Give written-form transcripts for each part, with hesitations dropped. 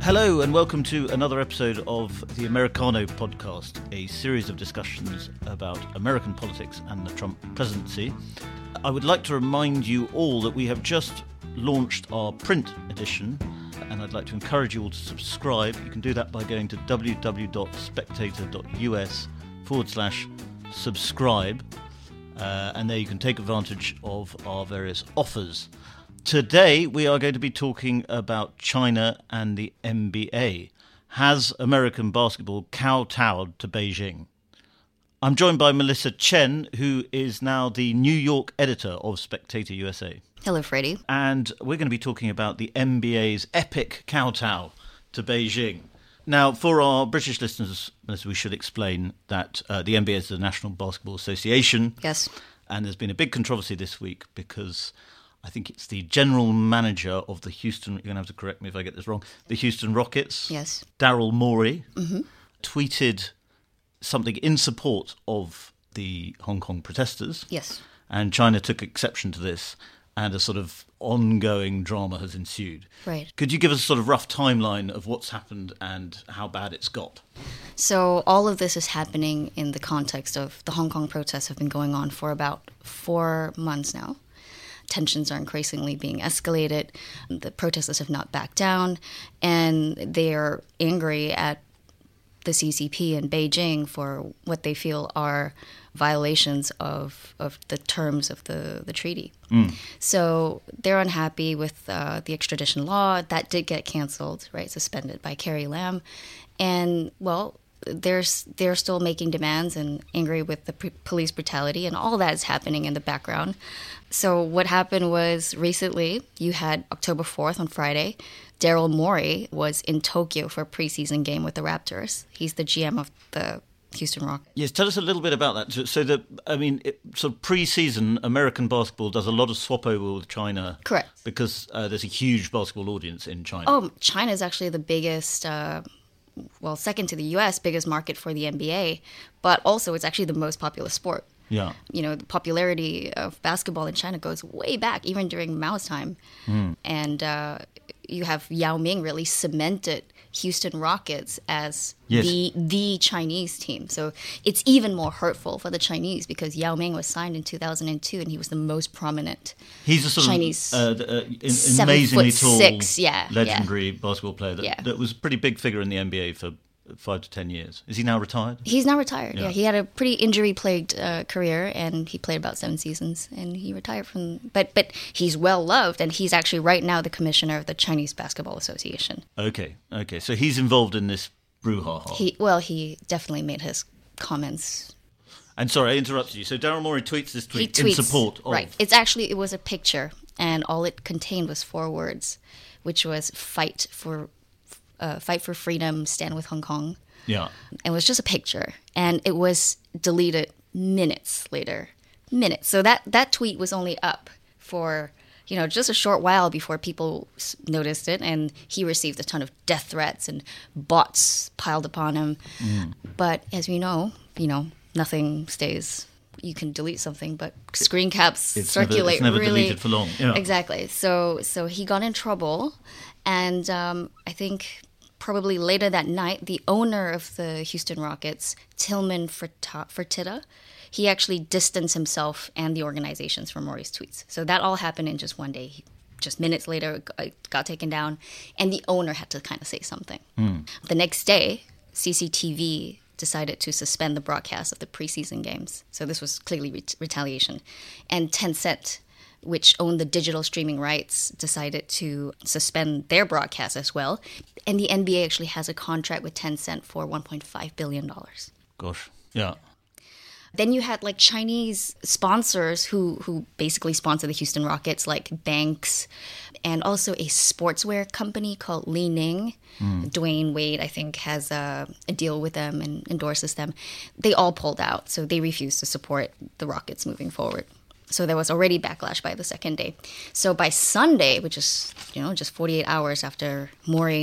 Hello and welcome to another episode of the Americano podcast, a series of discussions about American politics and the Trump presidency. I would like to remind you all that we have just launched our print edition, and I'd like to encourage you all to subscribe. You can do that by going to www.spectator.us/subscribe, and there you can take advantage of our various offers. Today we are going to be talking about China and the NBA. Has American basketball kowtowed to Beijing? I'm joined by Melissa Chen, who is now the New York editor of Spectator USA. Hello, Freddie. And we're going to be talking about the NBA's epic kowtow to Beijing. Now, for our British listeners, Melissa, we should explain that the NBA is the National Basketball Association. Yes. And there's been a big controversy this week because I think it's the general manager of the Houston, you're going to have to correct me if I get this wrong, the Houston Rockets, Yes. Daryl Morey, tweeted something in support of the Hong Kong protesters. Yes. And China took exception to this, and a sort of ongoing drama has ensued. Right. Could you give us a sort of rough timeline of what's happened and how bad it's got? So all of this is happening in the context of the Hong Kong protests have been going on for about 4 months now. Tensions are increasingly being escalated. The protesters have not backed down, and they are angry at the CCP in Beijing for what they feel are violations of the terms of the treaty. So they're unhappy with the extradition law. That did get canceled, right, suspended by Carrie Lam. And, well, they're still making demands and angry with the police brutality, and all that is happening in the background. So what happened was recently, you had October 4th on Friday, Daryl Morey was in Tokyo for a preseason game with the Raptors. He's the GM of the Houston Rockets. Yes, tell us a little bit about that. So sort of pre-season, American basketball does a lot of swap over with China. Correct. Because there's a huge basketball audience in China. Oh, China is actually the biggest, second to the U.S., biggest market for the NBA, but also it's actually the most popular sport. Yeah. You know, the popularity of basketball in China goes way back, even during Mao's time. And you have Yao Ming really cemented Houston Rockets as the Chinese team. So it's even more hurtful for the Chinese because Yao Ming was signed in 2002 and he was the most prominent He's a sort Chinese of amazingly tall, 7'6", legendary basketball player that was a pretty big figure in the NBA for 5 to 10 years. Is he now retired? He's now retired, yeah. He had a pretty injury-plagued career, and he played about 7 seasons, and he retired from... But he's well-loved, and he's actually right now the commissioner of the Chinese Basketball Association. Okay. So he's involved in this brouhaha. He definitely made his comments. And sorry, I interrupted you. So Daryl Morey tweets this tweet in support of... Right. It was a picture, and all it contained was 4 words, which was fight for freedom, stand with Hong Kong. Yeah. It was just a picture, and it was deleted minutes later. So that tweet was only up for, just a short while before people noticed it, and he received a ton of death threats and bots piled upon him. But as we know, nothing stays. You can delete something, but screen caps circulate it's never really deleted for long. Yeah. Exactly. So he got in trouble, and I think probably later that night, the owner of the Houston Rockets, Tillman Fertitta, he actually distanced himself and the organizations from Morey's tweets. So that all happened in just one day. Just minutes later, it got taken down, and the owner had to kind of say something. The next day, CCTV decided to suspend the broadcast of the preseason games. So this was clearly retaliation. And Tencent, which owned the digital streaming rights, decided to suspend their broadcast as well. And the NBA actually has a contract with Tencent for $1.5 billion. Gosh, yeah. Then you had Chinese sponsors who basically sponsor the Houston Rockets, like banks, and also a sportswear company called Li Ning. Dwayne Wade, I think, has a deal with them and endorses them. They all pulled out, so they refused to support the Rockets moving forward. So there was already backlash by the second day. So by Sunday, which is just 48 hours after Morey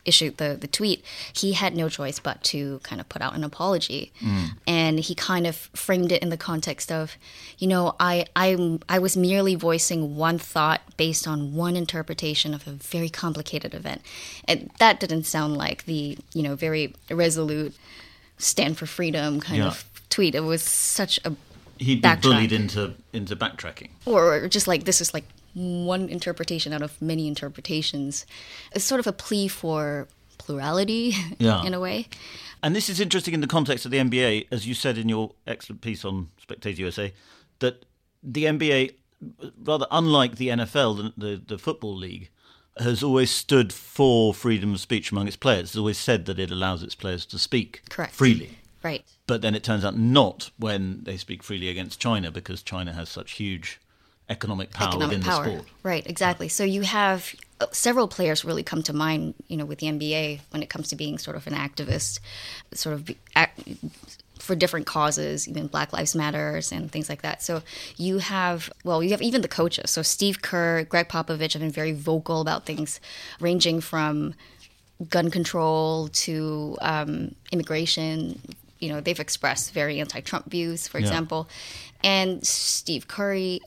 issued the tweet, he had no choice but to kind of put out an apology. And he kind of framed it in the context of, I was merely voicing one thought based on one interpretation of a very complicated event. And that didn't sound like the, very resolute stand for freedom kind of tweet. It was such a He'd been bullied into backtracking. Or just like, this is like one interpretation out of many interpretations. It's sort of a plea for plurality in a way. And this is interesting in the context of the NBA, as you said in your excellent piece on Spectator USA, that the NBA, rather unlike the NFL, the Football League, has always stood for freedom of speech among its players. It's always said that it allows its players to speak freely. Right. But then it turns out not when they speak freely against China, because China has such huge economic power within the sport. Right, exactly. So you have several players really come to mind, with the NBA when it comes to being sort of an activist, sort of for different causes, even Black Lives Matters and things like that. So you have even the coaches. So Steve Kerr, Greg Popovich have been very vocal about things ranging from gun control to immigration. They've expressed very anti-Trump views, for example. And Stephen Curry,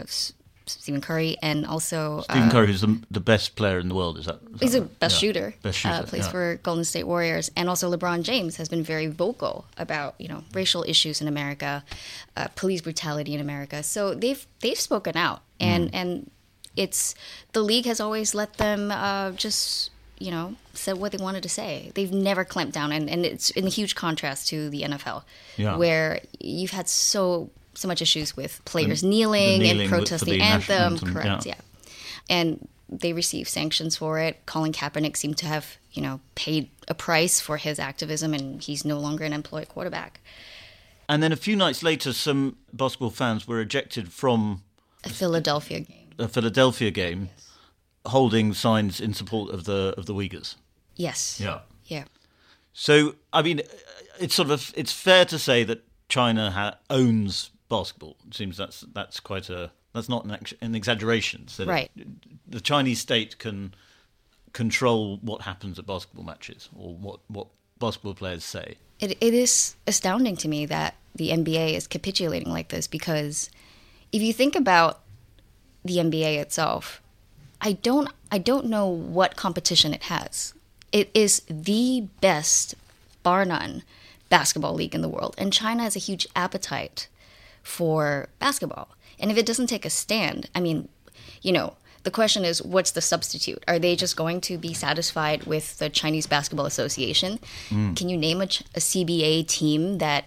and also Stephen Curry, who's the best player in the world, is that he's right? the best shooter. Plays for Golden State Warriors, and also LeBron James has been very vocal about racial issues in America, police brutality in America. So they've spoken out, and it's the league has always let them just said what they wanted to say. They've never clamped down, and it's in huge contrast to the NFL, where you've had so much issues with players kneeling and protesting the anthem. Correct, yeah. And they received sanctions for it. Colin Kaepernick seemed to have, paid a price for his activism, and he's no longer an employed quarterback. And then a few nights later, some basketball fans were ejected from a Philadelphia game. Holding signs in support of the Uyghurs. Yes. Yeah. So, I mean, it's fair to say that China owns basketball. It seems that's not an exaggeration. So right. The Chinese state can control what happens at basketball matches or what basketball players say. It is astounding to me that the NBA is capitulating like this, because if you think about the NBA itself, I don't know what competition it has. It is the best, bar none, basketball league in the world. And China has a huge appetite for basketball. And if it doesn't take a stand, I mean, the question is, what's the substitute? Are they just going to be satisfied with the Chinese Basketball Association? Can you name a CBA team that,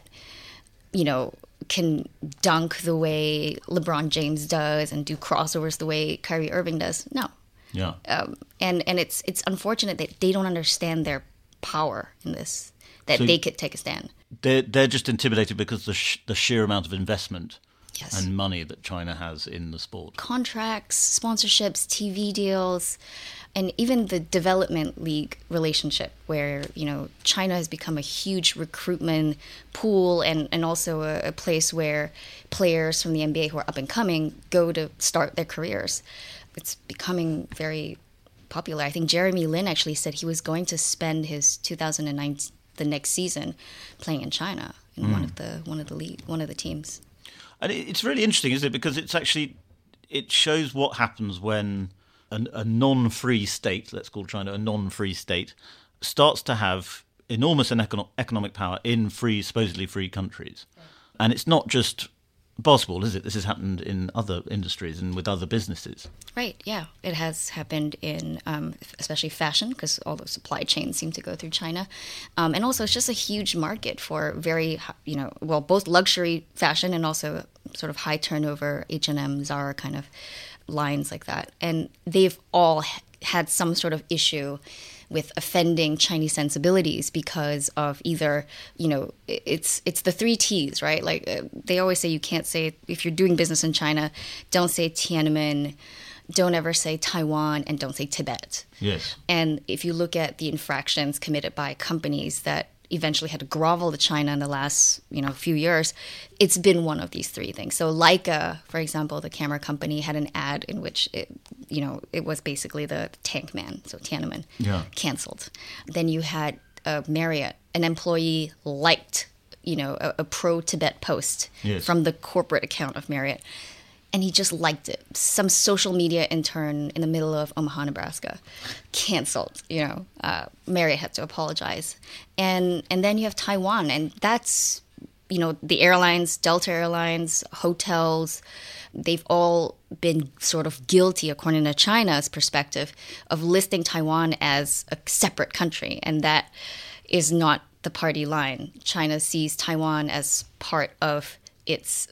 can dunk the way LeBron James does and do crossovers the way Kyrie Irving does? No. Yeah. And it's unfortunate that they don't understand their power in this, that they could take a stand. They're just intimidated because the sheer amount of investment and money that China has in the sport. Contracts, sponsorships, TV deals, and even the development league relationship where, China has become a huge recruitment pool and also a place where players from the NBA who are up and coming go to start their careers. It's becoming very popular. I think Jeremy Lin actually said he was going to spend his 2009, the next season, playing in China in one of the teams. And it's really interesting, isn't it? Because it shows what happens when a non-free state, let's call China a non-free state, starts to have enormous economic power in supposedly free countries. And it's not just basketball, is it? This has happened in other industries and with other businesses. Right, yeah. It has happened in especially fashion, because all the supply chains seem to go through China. And also it's just a huge market for very, both luxury fashion and also sort of high turnover H&M, Zara kind of lines like that. And they've all had some sort of issue with offending Chinese sensibilities because of either, it's the 3 T's, right? Like they always say, you can't say, if you're doing business in China, don't say Tiananmen, don't ever say Taiwan, and don't say Tibet. Yes. And if you look at the infractions committed by companies that eventually had to grovel to China in the last, few years, it's been one of these three things. So Leica, for example, the camera company, had an ad in which it was basically the Tank Man, so Tiananmen, canceled. Then you had Marriott, an employee liked, a pro-Tibet post from the corporate account of Marriott. And he just liked it. Some social media intern in the middle of Omaha, Nebraska, canceled. Marriott had to apologize. And then you have Taiwan, and that's, the airlines, Delta Airlines, hotels, they've all been sort of guilty, according to China's perspective, of listing Taiwan as a separate country. And that is not the party line. China sees Taiwan as part of it's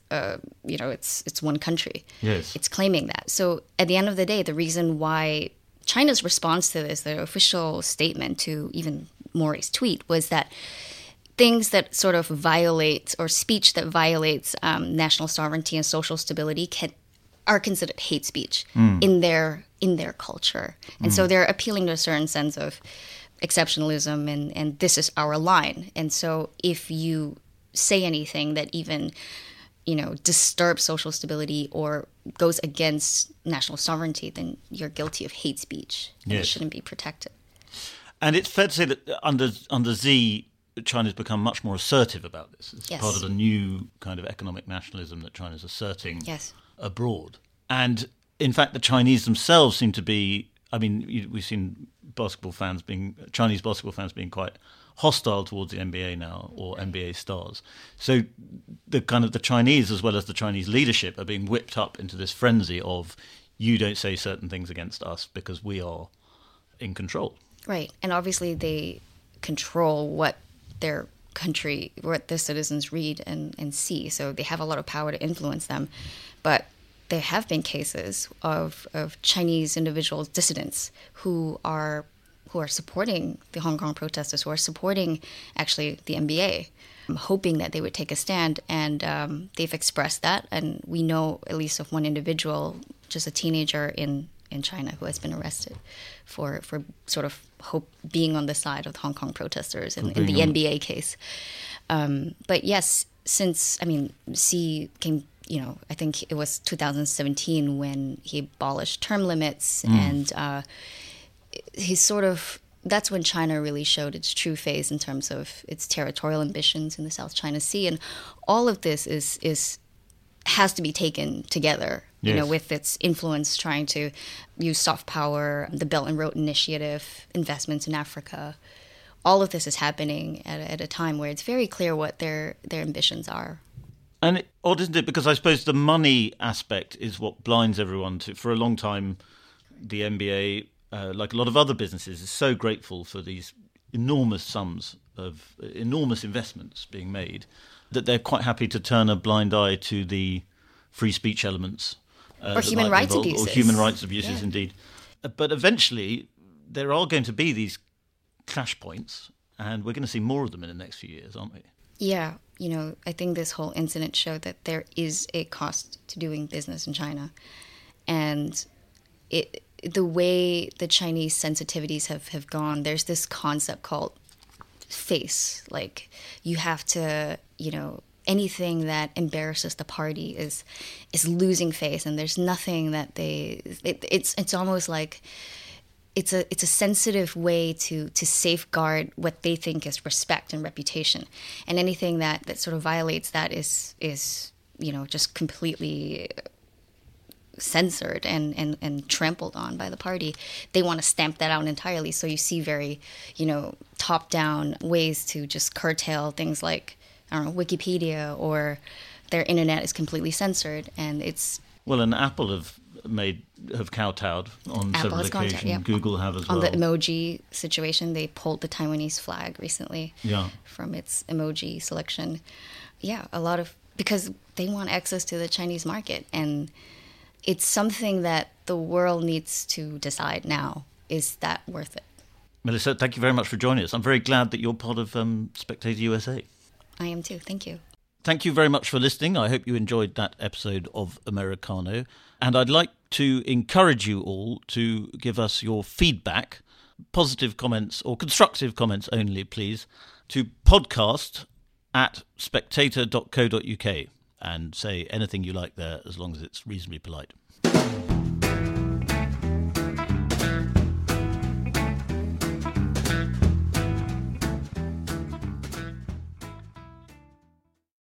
one country. Yes. It's claiming that. So at the end of the day, the reason why China's response to this, the official statement to even Mori's tweet, was that things that sort of violate, or speech that violates national sovereignty and social stability are considered hate speech in their culture. And so they're appealing to a certain sense of exceptionalism, and this is our line. And so if you say anything that even disturbs social stability or goes against national sovereignty, then you're guilty of hate speech, and it shouldn't be protected. And it's fair to say that under Xi, China's become much more assertive about this. It's part of the new kind of economic nationalism that China's asserting abroad. And in fact, the Chinese themselves seem to be, we've seen Chinese basketball fans being quite hostile towards the NBA now, or NBA stars. So the Chinese, as well as the Chinese leadership, are being whipped up into this frenzy of, you don't say certain things against us because we are in control. Right. And obviously they control what their country, what their citizens read and see. So they have a lot of power to influence them. But there have been cases of Chinese individuals, dissidents, who are supporting the Hong Kong protesters, who are supporting actually the NBA, hoping that they would take a stand. And they've expressed that. And we know at least of one individual, just a teenager in China, who has been arrested for sort of being on the side of the Hong Kong protesters in the NBA case. But yes, Xi came, I think it was 2017 when he abolished term limits, and that's when China really showed its true face in terms of its territorial ambitions in the South China Sea. And all of this has to be taken together, with its influence trying to use soft power, the Belt and Road Initiative, investments in Africa. All of this is happening at a time where it's very clear what their ambitions are. And odd, isn't it? Because I suppose the money aspect is what blinds everyone to. For a long time, the NBA, like a lot of other businesses, is so grateful for these enormous sums of enormous investments being made that they're quite happy to turn a blind eye to the free speech elements. Or human rights abuses. Or human rights abuses, indeed. But eventually, there are going to be these clash points, and we're going to see more of them in the next few years, aren't we? Yeah. I think this whole incident showed that there is a cost to doing business in China. And the way the Chinese sensitivities have gone, there's this concept called face. Like, you have to, anything that embarrasses the party is losing face, and there's nothing that it's almost like it's a sensitive way to safeguard what they think is respect and reputation, and anything that sort of violates that is just completely censored and trampled on by the party. They want to stamp that out entirely. So you see very top-down ways to just curtail things like, I don't know, Wikipedia, or their internet is completely censored, and it's... Well, and Apple have kowtowed on several occasions. Google have as well. On the emoji situation, they pulled the Taiwanese flag recently from its emoji selection. Yeah, because they want access to the Chinese market, and it's something that the world needs to decide now. Is that worth it? Melissa, thank you very much for joining us. I'm very glad that you're part of Spectator USA. I am too. Thank you. Thank you very much for listening. I hope you enjoyed that episode of Americano. And I'd like to encourage you all to give us your feedback, positive comments or constructive comments only, please, to podcast@spectator.co.uk and say anything you like there, as long as it's reasonably polite.